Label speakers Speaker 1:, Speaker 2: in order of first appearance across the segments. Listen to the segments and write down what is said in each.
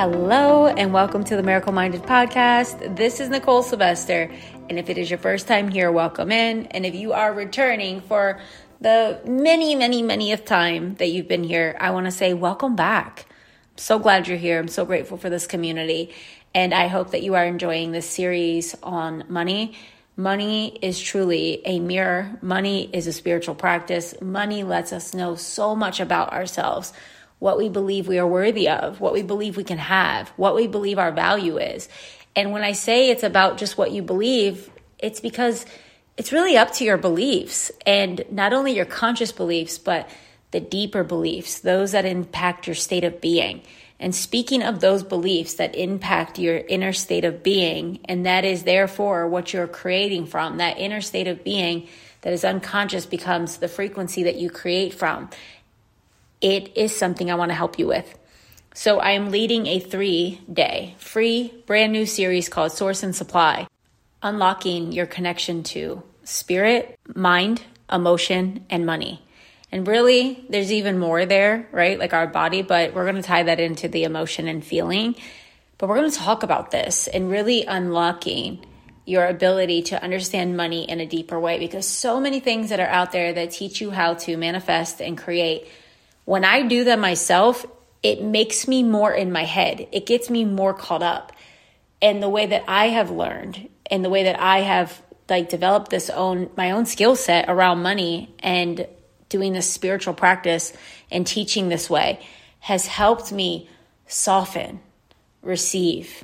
Speaker 1: Hello and welcome to the Miracle Minded Podcast. This is Nicole Sylvester, and if it is your first time here, welcome in. And if you are returning for the manyth time that you've been here, I want to say welcome back. I'm so glad you're here. I'm so grateful for this community, and I hope that you are enjoying this series on money. Money is truly a mirror. Money is a spiritual practice. Money lets us know so much about ourselves. What we believe we are worthy of, what we believe we can have, what we believe our value is. And when I say it's about just what you believe, it's because it's really up to your beliefs, and not only your conscious beliefs, but the deeper beliefs, those that impact your state of being. And speaking of those beliefs that impact your inner state of being, and that is therefore what you're creating from, that inner state of being that is unconscious becomes the frequency that you create from. It is something I want to help you with. So I am leading a 3-day free brand new series called Source and Supply, unlocking your connection to spirit, mind, emotion, and money. And really, there's even more there, right? Like our body, but we're going to tie that into the emotion and feeling. But we're going to talk about this and really unlocking your ability to understand money in a deeper way, because so many things that are out there that teach you how to manifest and create. When I do them myself, it makes me more in my head. It gets me more caught up. And the way that I have learned and the way that I have developed my own skill set around money and doing this spiritual practice and teaching this way has helped me soften, receive,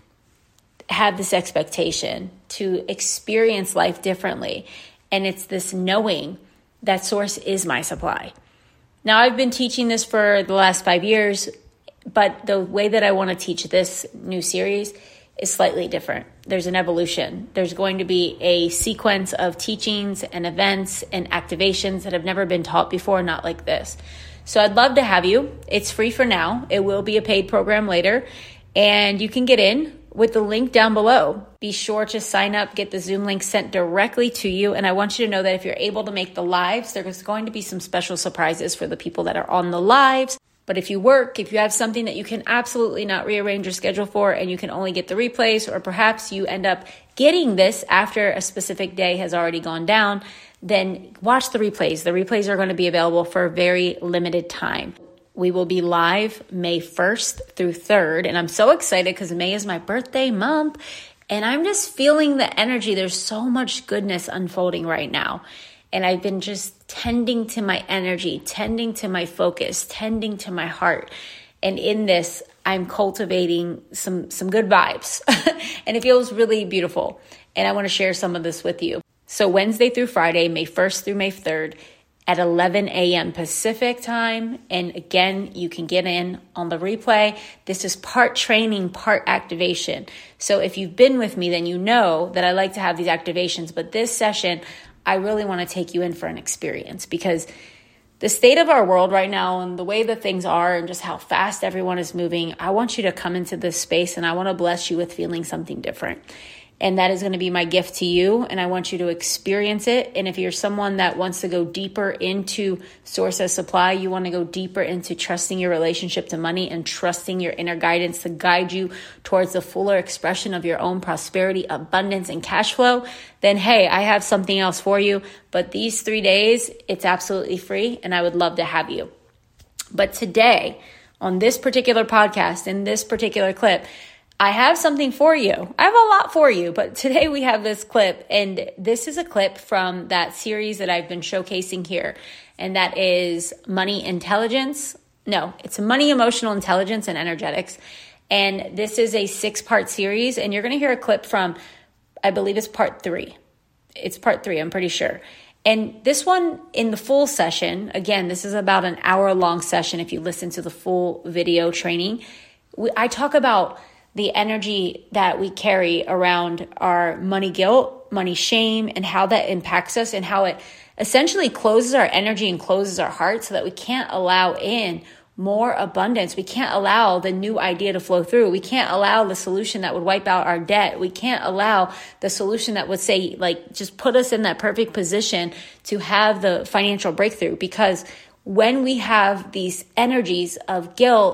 Speaker 1: have this expectation to experience life differently. And it's this knowing that source is my supply. Now, I've been teaching this for the last 5 years, but the way that I want to teach this new series is slightly different. There's an evolution. There's going to be a sequence of teachings and events and activations that have never been taught before, not like this. So I'd love to have you. It's free for now. It will be a paid program later, and you can get in with the link down below. Be sure to sign up, get the Zoom link sent directly to you. And I want you to know that if you're able to make the lives, there's going to be some special surprises for the people that are on the lives. But if you have something that you can absolutely not rearrange your schedule for, and you can only get the replays, or perhaps you end up getting this after a specific day has already gone down, then watch the replays. The replays are going to be available for a very limited time. We will be live May 1st through 3rd. And I'm so excited because May is my birthday month. And I'm just feeling the energy. There's so much goodness unfolding right now. And I've been just tending to my energy, tending to my focus, tending to my heart. And in this, I'm cultivating some good vibes. And it feels really beautiful. And I want to share some of this with you. So Wednesday through Friday, May 1st through May 3rd, at 11 a.m. Pacific time. And again, you can get in on the replay. This is part training, part activation. So if you've been with me, then you know that I like to have these activations. But this session, I really want to take you in for an experience, because the state of our world right now and the way that things are and just how fast everyone is moving, I want you to come into this space and I want to bless you with feeling something different. And that is going to be my gift to you. And I want you to experience it. And if you're someone that wants to go deeper into source as supply, you want to go deeper into trusting your relationship to money and trusting your inner guidance to guide you towards the fuller expression of your own prosperity, abundance, and cash flow, then hey, I have something else for you. But these 3 days, it's absolutely free. And I would love to have you. But today, on this particular podcast, in this particular clip, I have something for you. I have a lot for you, but today we have this clip, and this is a clip from that series that I've been showcasing here, and that is Money Intelligence. No, it's Money, Emotional Intelligence, and Energetics. And this is a 6-part series, and you're going to hear a clip from, I believe it's part 3. It's part 3, I'm pretty sure. And this one in the full session, again, this is about an hour-long session if you listen to the full video training. I talk about the energy that we carry around our money guilt, money shame, and how that impacts us and how it essentially closes our energy and closes our heart so that we can't allow in more abundance. We can't allow the new idea to flow through. We can't allow the solution that would wipe out our debt. We can't allow the solution that would say, just put us in that perfect position to have the financial breakthrough. Because when we have these energies of guilt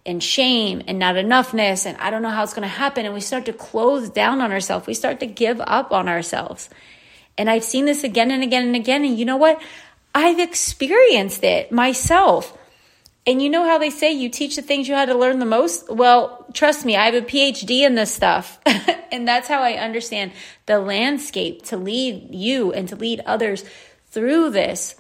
Speaker 1: and shame and not enoughness and I don't know how it's going to happen. And we start to close down on ourselves. We start to give up on ourselves. And I've seen this again and again and again. And you know what? I've experienced it myself. And you know how they say you teach the things you had to learn the most? Well, trust me, I have a PhD in this stuff. And that's how I understand the landscape to lead you and to lead others through this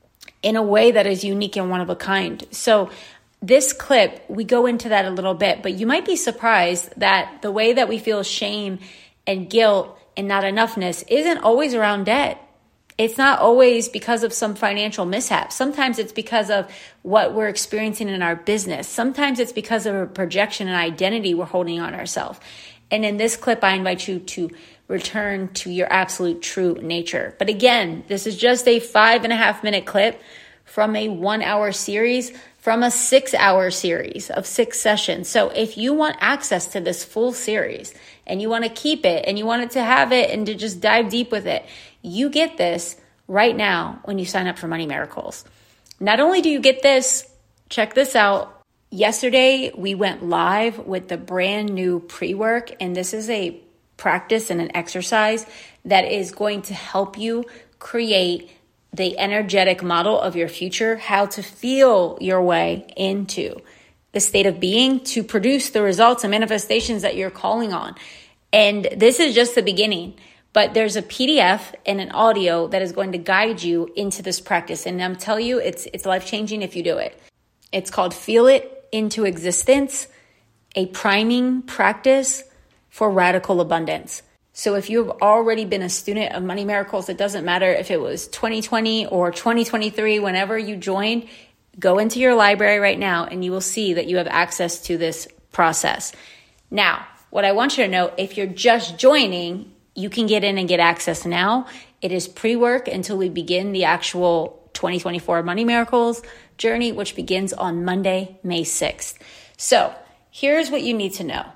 Speaker 1: in a way that is unique and one of a kind. So this clip, we go into that a little bit, but you might be surprised that the way that we feel shame and guilt and not enoughness isn't always around debt. It's not always because of some financial mishap. Sometimes it's because of what we're experiencing in our business. Sometimes it's because of a projection and identity we're holding on ourselves. And in this clip, I invite you to return to your absolute true nature. But again, this is just a 5.5-minute clip from a 1-hour series, from a 6-hour series of 6 sessions. So if you want access to this full series and you want to keep it and you want it to have it and to just dive deep with it, you get this right now when you sign up for Money Miracles. Not only do you get this, check this out. Yesterday, we went live with the brand new pre-work, and this is a practice and an exercise that is going to help you create the energetic model of your future, how to feel your way into the state of being to produce the results and manifestations that you're calling on. And this is just the beginning, but there's a PDF and an audio that is going to guide you into this practice. And I'm telling you, it's life-changing if you do it. It's called Feel It Into Existence, a priming practice for radical abundance. So if you've already been a student of Money Miracles, it doesn't matter if it was 2020 or 2023, whenever you joined, go into your library right now and you will see that you have access to this process. Now, what I want you to know, if you're just joining, you can get in and get access now. It is pre-work until we begin the actual 2024 Money Miracles journey, which begins on Monday, May 6th. So here's what you need to know.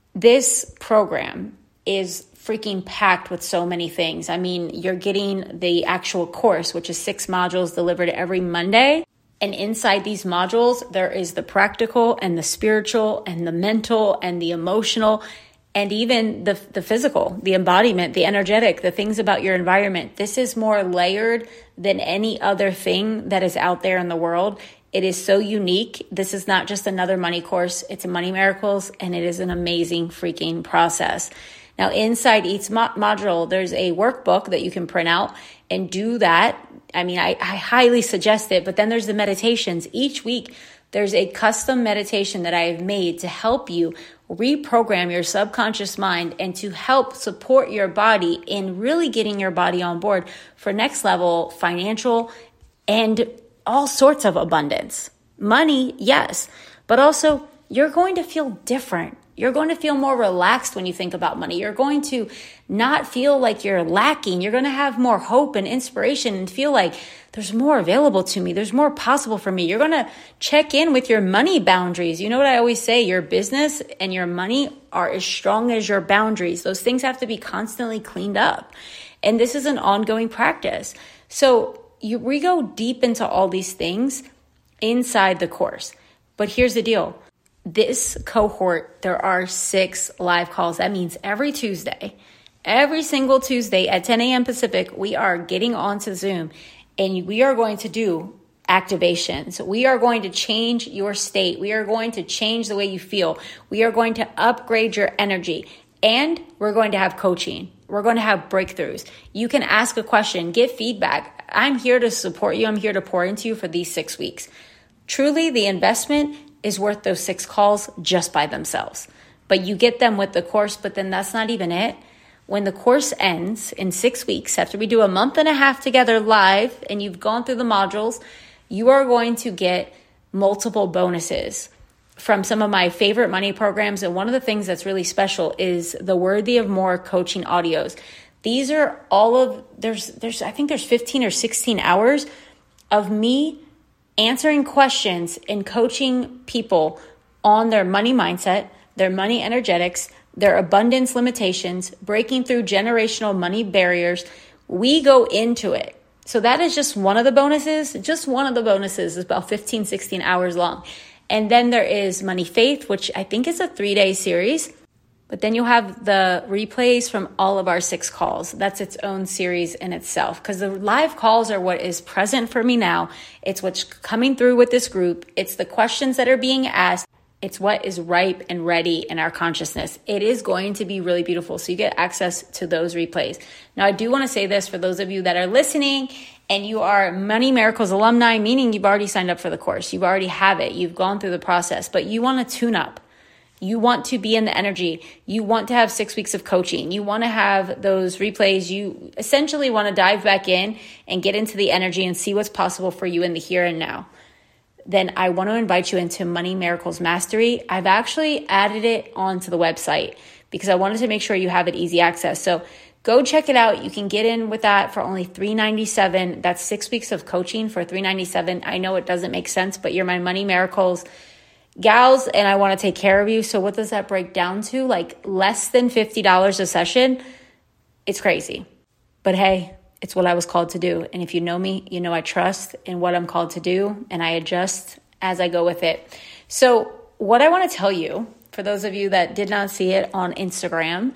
Speaker 1: This program is freaking packed with so many things. I mean, you're getting the actual course, which is 6 modules delivered every Monday. And inside these modules, there is the practical and the spiritual and the mental and the emotional and even the physical, the embodiment, the energetic, the things about your environment. This is more layered than any other thing that is out there in the world. It is so unique. This is not just another money course. It's a Money Miracles, and it is an amazing freaking process. Now, inside each module, there's a workbook that you can print out and do that. I mean, I highly suggest it, but then there's the meditations. Each week, there's a custom meditation that I have made to help you reprogram your subconscious mind and to help support your body in really getting your body on board for next level financial and all sorts of abundance. Money, yes, but also you're going to feel different. You're going to feel more relaxed when you think about money. You're going to not feel like you're lacking. You're going to have more hope and inspiration and feel like there's more available to me. There's more possible for me. You're going to check in with your money boundaries. You know what I always say? Your business and your money are as strong as your boundaries. Those things have to be constantly cleaned up. And this is an ongoing practice. So we go deep into all these things inside the course. But here's the deal. This cohort, there are 6 live calls. That means every Tuesday, every single Tuesday at 10 a.m. Pacific, we are getting onto Zoom and we are going to do activations. We are going to change your state. We are going to change the way you feel. We are going to upgrade your energy, and we're going to have coaching. We're going to have breakthroughs. You can ask a question, get feedback. I'm here to support you. I'm here to pour into you for these 6 weeks. Truly, the investment is worth those 6 calls just by themselves. But you get them with the course, but then that's not even it. When the course ends in 6 weeks, after we do a month and a half together live and you've gone through the modules, you are going to get multiple bonuses from some of my favorite money programs. And one of the things that's really special is the Worthy of More coaching audios. These are all of, I think there's 15 or 16 hours of me answering questions and coaching people on their money mindset, their money energetics, their abundance limitations, breaking through generational money barriers. We go into it. So that is just one of the bonuses. Just one of the bonuses is about 15, 16 hours long. And then there is Money Faith, which I think is a 3-day series. But then you'll have the replays from all of our 6 calls. That's its own series in itself, because the live calls are what is present for me now. It's what's coming through with this group. It's the questions that are being asked. It's what is ripe and ready in our consciousness. It is going to be really beautiful. So you get access to those replays. Now, I do want to say this for those of you that are listening and you are Money Miracles alumni, meaning you've already signed up for the course. You already have it. You've gone through the process, but you want to tune up. You want to be in the energy. You want to have 6 weeks of coaching. You want to have those replays. You essentially want to dive back in and get into the energy and see what's possible for you in the here and now. Then I want to invite you into Money Miracles Mastery. I've actually added it onto the website because I wanted to make sure you have it easy access. So go check it out. You can get in with that for only $397. That's 6 weeks of coaching for $397. I know it doesn't make sense, but you're my Money Miracles gals and I want to take care of you. So what does that break down to? Like less than $50 a session. It's crazy. But hey, it's what I was called to do. And if you know me, you know I trust in what I'm called to do and I adjust as I go with it. So what I want to tell you, for those of you that did not see it on Instagram,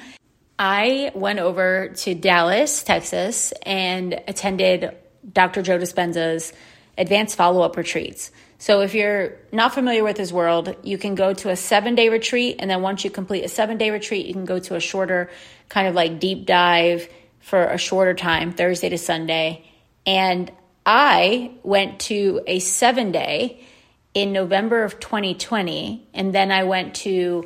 Speaker 1: I went over to Dallas, Texas and attended Dr. Joe Dispenza's advanced follow-up retreats. So if you're not familiar with his world, you can go to a 7-day retreat. And then once you complete a 7-day retreat, you can go to a shorter kind of like deep dive for a shorter time, Thursday to Sunday. And I went to a 7-day in November of 2020. And then I went to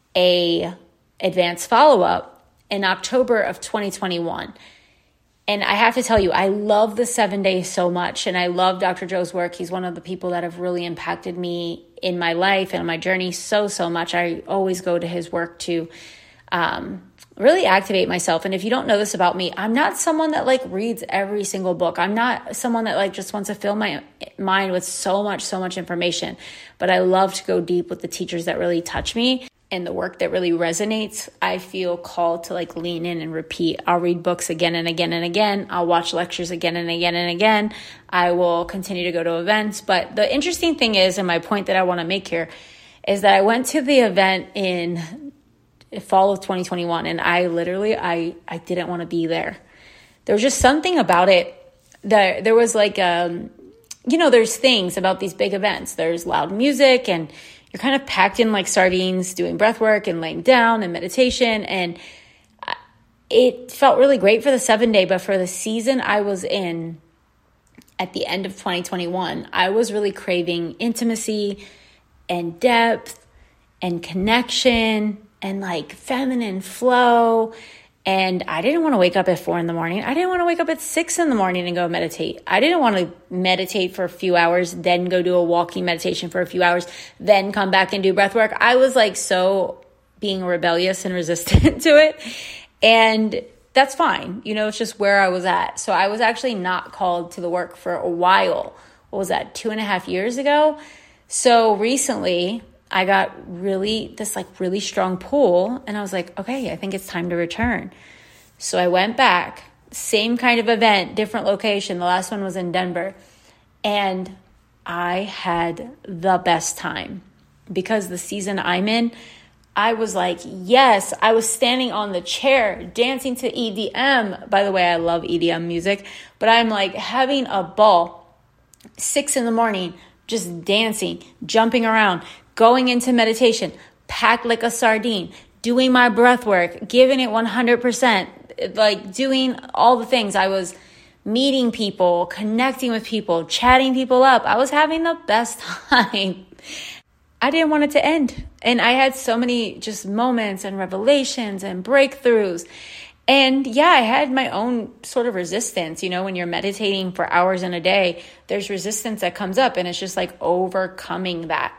Speaker 1: a advanced follow-up in October of 2021. And I have to tell you, I love the 7 days so much. And I love Dr. Joe's work. He's one of the people that have really impacted me in my life and my journey so much. I always go to his work to really activate myself. And if you don't know this about me, I'm not someone that like reads every single book. I'm not someone that like just wants to fill my mind with so much information. But I love to go deep with the teachers that really touch me. And the work that really resonates. I feel called to like lean in and repeat. I'll read books again and again and again. I'll watch lectures again and again and again. I will continue to go to events. But the interesting thing is, and my point that I want to make here, is that I went to the event in fall of 2021 and I didn't want to be there. There was just something about it that there was like, there's things about these big events. There's loud music and you're kind of packed in like sardines doing breath work and laying down and meditation. And it felt really great for the 7-day, but for the season I was in at the end of 2021, I was really craving intimacy and depth and connection and like feminine flow. And I didn't want to wake up at 4 a.m. I didn't want to wake up at 6 a.m. and go meditate. I didn't want to meditate for a few hours, then go do a walking meditation for a few hours, then come back and do breath work. I was like so being rebellious and resistant to it. And that's fine. It's just where I was at. So I was actually not called to the work for a while. What was that, 2.5 years ago? So recently I got really strong pull and I was like, okay, I think it's time to return. So I went back, same kind of event, different location. The last one was in Denver. And I had the best time because the season I'm in, I was like, yes, I was standing on the chair dancing to EDM. By the way, I love EDM music, but I'm like having a ball, 6 a.m, just dancing, jumping around, going into meditation, packed like a sardine, doing my breath work, giving it 100%, like doing all the things. I was meeting people, connecting with people, chatting people up. I was having the best time. I didn't want it to end. And I had so many just moments and revelations and breakthroughs. And yeah, I had my own sort of resistance. When you're meditating for hours in a day, there's resistance that comes up and it's just like overcoming that.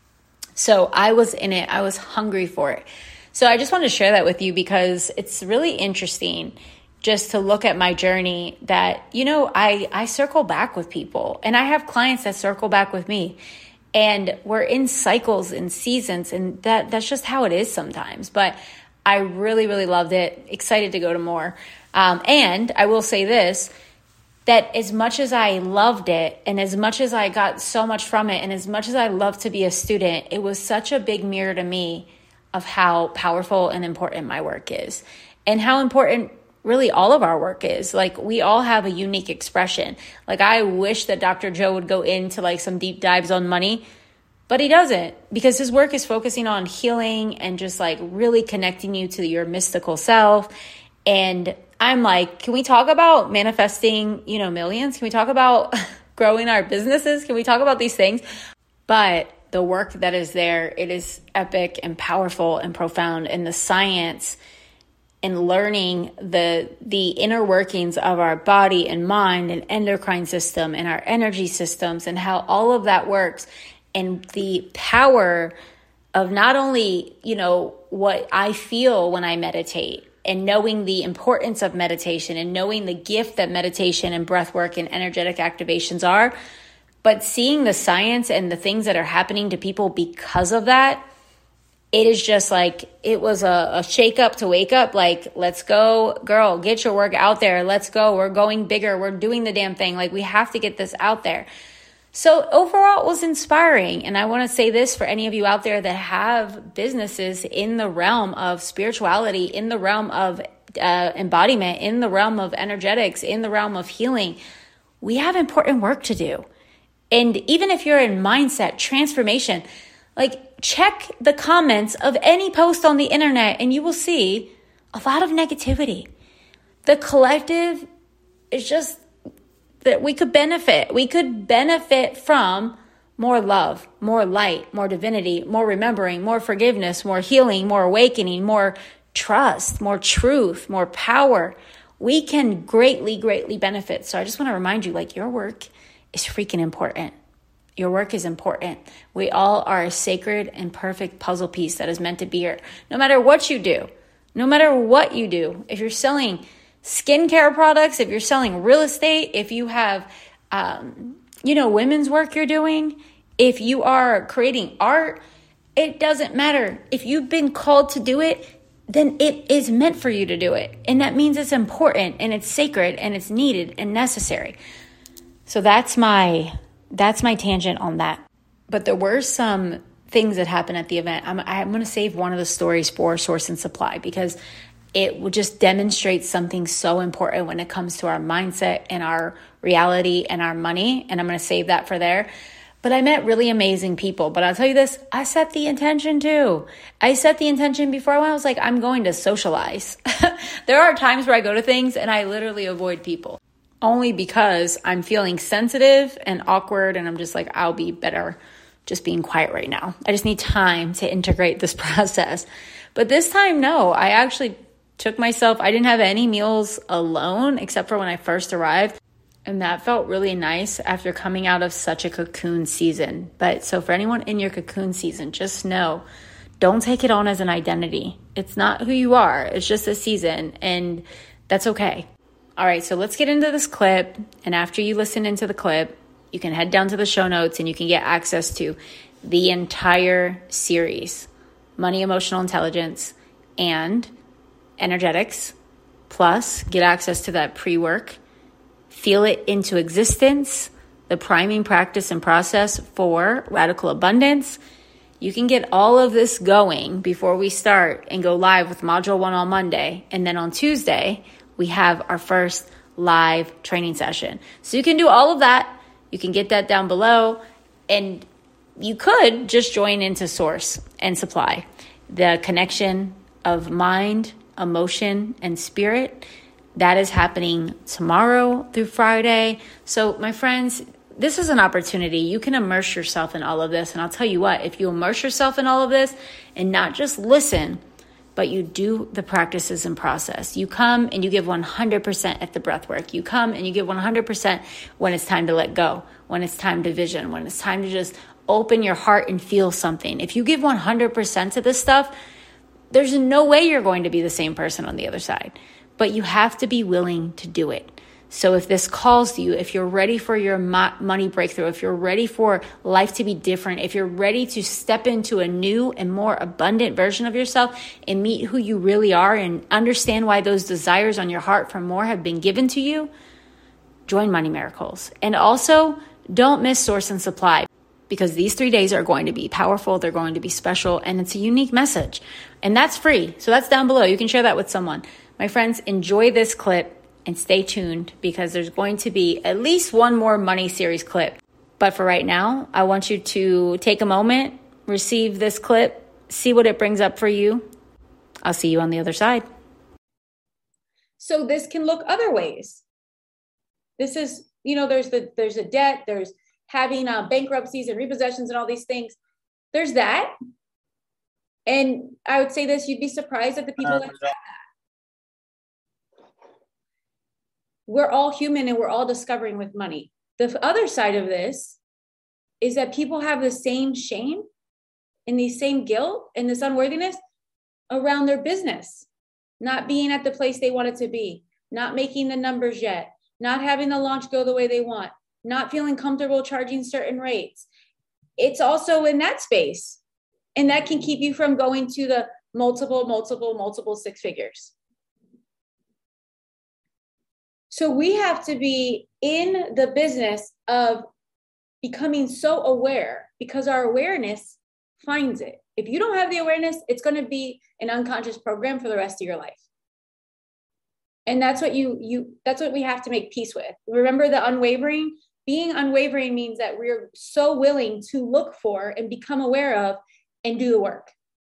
Speaker 1: So I was in it. I was hungry for it. So I just wanted to share that with you because it's really interesting just to look at my journey that, I circle back with people and I have clients that circle back with me and we're in cycles and seasons and that's just how it is sometimes. But I really, really loved it. Excited to go to more. And I will say this, that as much as I loved it and as much as I got so much from it and as much as I loved to be a student, it was such a big mirror to me of how powerful and important my work is and how important really all of our work is. Like, we all have a unique expression. Like, I wish that Dr. Joe would go into like some deep dives on money, but he doesn't, because his work is focusing on healing and just like really connecting you to your mystical self. And I'm like, can we talk about manifesting, millions? Can we talk about growing our businesses? Can we talk about these things? But the work that is there, it is epic and powerful and profound. And the science and learning the inner workings of our body and mind and endocrine system and our energy systems and how all of that works, and the power of not only, what I feel when I meditate, and knowing the importance of meditation and knowing the gift that meditation and breath work and energetic activations are, but seeing the science and the things that are happening to people because of that. It is just like, it was a shake up to wake up. Like, let's go, girl, get your work out there. Let's go. We're going bigger. We're doing the damn thing. Like, we have to get this out there. So overall, it was inspiring. And I want to say this for any of you out there that have businesses in the realm of spirituality, in the realm of embodiment, in the realm of energetics, in the realm of healing. We have important work to do. And even if you're in mindset transformation, like, check the comments of any post on the internet and you will see a lot of negativity. The collective is just that we could benefit. We could benefit from more love, more light, more divinity, more remembering, more forgiveness, more healing, more awakening, more trust, more truth, more power. We can greatly, greatly benefit. So I just want to remind you, like, your work is freaking important. Your work is important. We all are a sacred and perfect puzzle piece that is meant to be here. No matter what you do, if you're selling skincare products, if you're selling real estate, if you have, women's work you're doing, if you are creating art, it doesn't matter. If you've been called to do it, then it is meant for you to do it. And that means it's important and it's sacred and it's needed and necessary. So that's my tangent on that. But there were some things that happened at the event. I'm going to save one of the stories for Source and Supply, because it will just demonstrate something so important when it comes to our mindset and our reality and our money. And I'm going to save that for there. But I met really amazing people. But I'll tell you this, I set the intention too. I set the intention before I went. I was like, I'm going to socialize. There are times where I go to things and I literally avoid people, only because I'm feeling sensitive and awkward. And I'm just like, I'll be better just being quiet right now. I just need time to integrate this process. But this time, no, I actually took myself, I didn't have any meals alone except for when I first arrived. And that felt really nice after coming out of such a cocoon season. But so for anyone in your cocoon season, just know, don't take it on as an identity. It's not who you are. It's just a season, and that's okay. All right, so let's get into this clip. And after you listen into the clip, you can head down to the show notes and you can get access to the entire series, Money, Emotional Intelligence, and Energetics. Plus, get access to that pre-work. Feel it into existence, the priming practice and process for radical abundance. You can get all of this going before we start and go live with Module 1 on Monday. And then on Tuesday, we have our first live training session. So you can do all of that. You can get that down below. And you could just join into Source and Supply. The connection of mind, emotion, and spirit, that is happening tomorrow through Friday. So my friends, this is an opportunity. You can immerse yourself in all of this. And I'll tell you what, if you immerse yourself in all of this and not just listen, but you do the practices and process. You come and you give 100% at the breath work. You come and you give 100% when it's time to let go, when it's time to vision, when it's time to just open your heart and feel something. If you give 100% to this stuff, there's no way you're going to be the same person on the other side. But you have to be willing to do it. So if this calls to you, if you're ready for your money breakthrough, if you're ready for life to be different, if you're ready to step into a new and more abundant version of yourself and meet who you really are and understand why those desires on your heart for more have been given to you, join Money Miracles. And also, don't miss Source and Supply, because these 3 days are going to be powerful, they're going to be special, and it's a unique message. And that's free. So that's down below. You can share that with someone. My friends, enjoy this clip and stay tuned, because there's going to be at least one more money series clip. But for right now, I want you to take a moment, receive this clip, see what it brings up for you. I'll see you on the other side. So this can look other ways. This is, there's a debt, there's having bankruptcies and repossessions and all these things. There's that. And I would say this, you'd be surprised at the people that have that. We're all human and we're all discovering with money. The other side of this is that people have the same shame and the same guilt and this unworthiness around their business, not being at the place they want it to be, not making the numbers yet, not having the launch go the way they want, not feeling comfortable charging certain rates. It's also in that space. And that can keep you from going to the multiple six figures. So we have to be in the business of becoming so aware, because our awareness finds it. If you don't have the awareness, it's going to be an unconscious program for the rest of your life. And that's what that's what we have to make peace with. Remember the unwavering? Being unwavering means that we're so willing to look for and become aware of and do the work.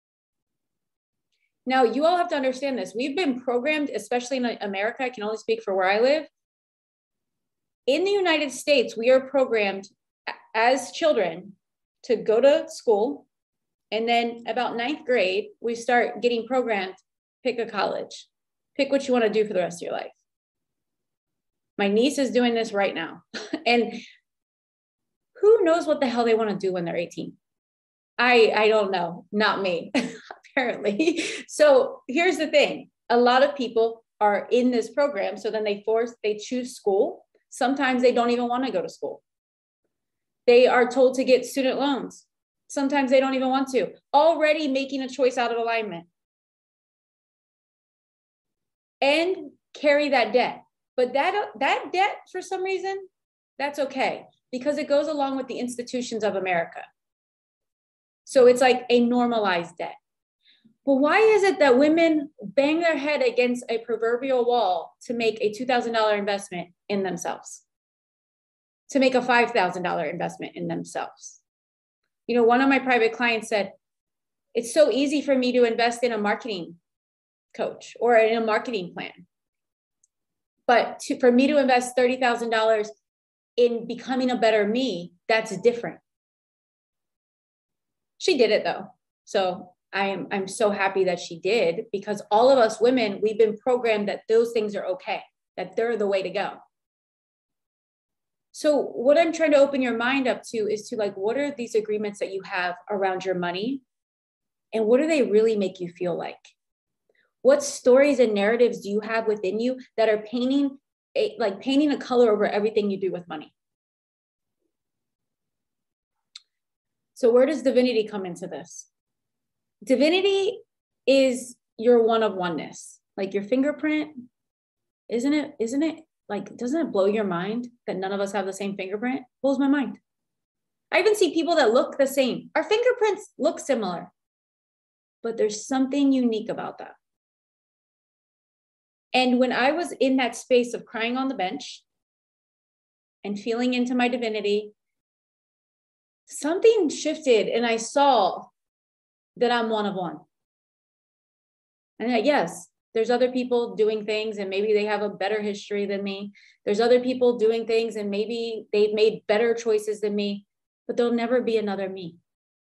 Speaker 1: Now, you all have to understand this. We've been programmed, especially in America, I can only speak for where I live. In the United States, we are programmed as children to go to school. And then about 9th grade, we start getting programmed, pick a college, pick what you want to do for the rest of your life. My niece is doing this right now. And who knows what the hell they want to do when they're 18? I don't know, not me, apparently. So here's the thing. A lot of people are in this program. So then they choose school. Sometimes they don't even want to go to school. They are told to get student loans. Sometimes they don't even want to. Already making a choice out of alignment. And carry that debt. But that debt, for some reason, that's okay, because it goes along with the institutions of America. So it's like a normalized debt. But why is it that women bang their head against a proverbial wall to make a $2,000 investment in themselves? To make a $5,000 investment in themselves? One of my private clients said, it's so easy for me to invest in a marketing coach or in a marketing plan. But for me to invest $30,000 in becoming a better me, that's different. She did it though. So I'm so happy that she did, because all of us women, we've been programmed that those things are okay, that they're the way to go. So what I'm trying to open your mind up to is to, like, what are these agreements that you have around your money? And what do they really make you feel like? What stories and narratives do you have within you that are painting a color over everything you do with money? So where does divinity come into this? Divinity is your one of oneness, like your fingerprint. Isn't it like, doesn't it blow your mind that none of us have the same fingerprint? Blows my mind. I even see people that look the same. Our fingerprints look similar, but there's something unique about that. And when I was in that space of crying on the bench and feeling into my divinity, something shifted and I saw that I'm one of one. And that, yes, there's other people doing things and maybe they have a better history than me. There's other people doing things and maybe they've made better choices than me, but there'll never be another me.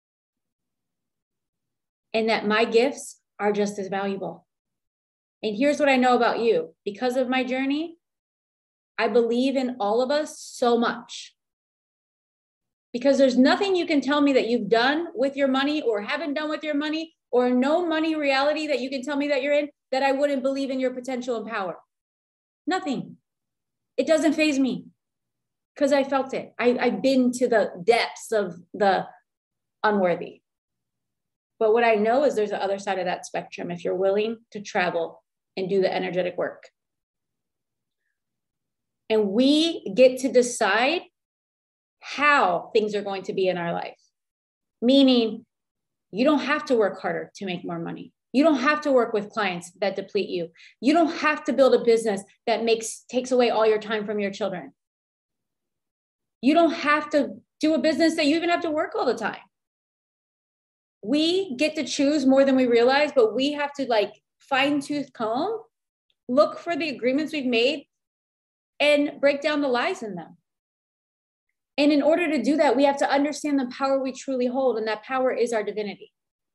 Speaker 1: And that my gifts are just as valuable. And here's what I know about you. Because of my journey, I believe in all of us so much. Because there's nothing you can tell me that you've done with your money or haven't done with your money, or no money reality that you can tell me that you're in, that I wouldn't believe in your potential and power. Nothing. It doesn't faze me because I felt it. I've been to the depths of the unworthy. But what I know is there's the other side of that spectrum if you're willing to travel and do the energetic work.
Speaker 2: And we get to decide how things are going to be in our life. Meaning, you don't have to work harder to make more money. You don't have to work with clients that deplete you. You don't have to build a business that takes away all your time from your children. You don't have to do a business that you even have to work all the time. We get to choose more than we realize, but we have to fine tooth comb, look for the agreements we've made and break down the lies in them. And in order to do that, we have to understand the power we truly hold, and that power is our divinity.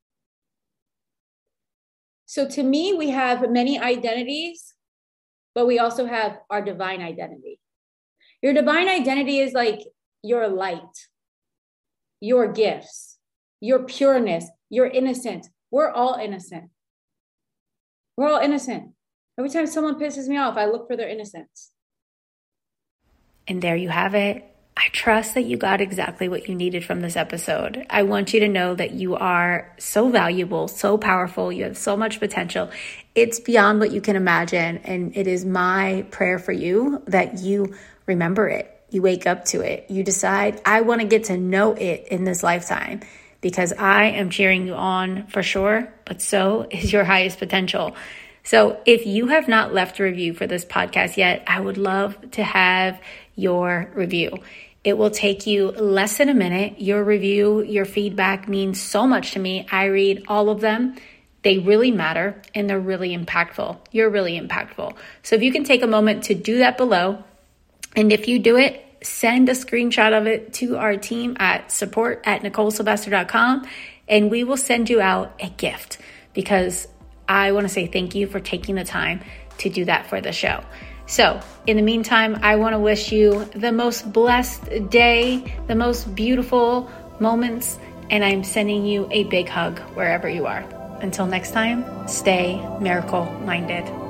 Speaker 2: So to me, we have many identities, but we also have our divine identity. Your divine identity is like your light, your gifts, your pureness, your innocence. We're all innocent. We're all innocent. Every time someone pisses me off, I look for their innocence.
Speaker 1: And there you have it. I trust that you got exactly what you needed from this episode. I want you to know that you are so valuable, so powerful. You have so much potential. It's beyond what you can imagine. And it is my prayer for you that you remember it. You wake up to it. You decide, I want to get to know it in this lifetime, because I am cheering you on for sure, but so is your highest potential. So if you have not left a review for this podcast yet, I would love to have your review. It will take you less than a minute. Your review, your feedback means so much to me. I read all of them. They really matter and they're really impactful. You're really impactful. So if you can take a moment to do that below, and if you do it, send a screenshot of it to our team at support@NicoleSylvester.com, and we will send you out a gift, because I want to say thank you for taking the time to do that for the show. So in the meantime, I want to wish you the most blessed day, the most beautiful moments, and I'm sending you a big hug wherever you are. Until next time, stay miracle-minded.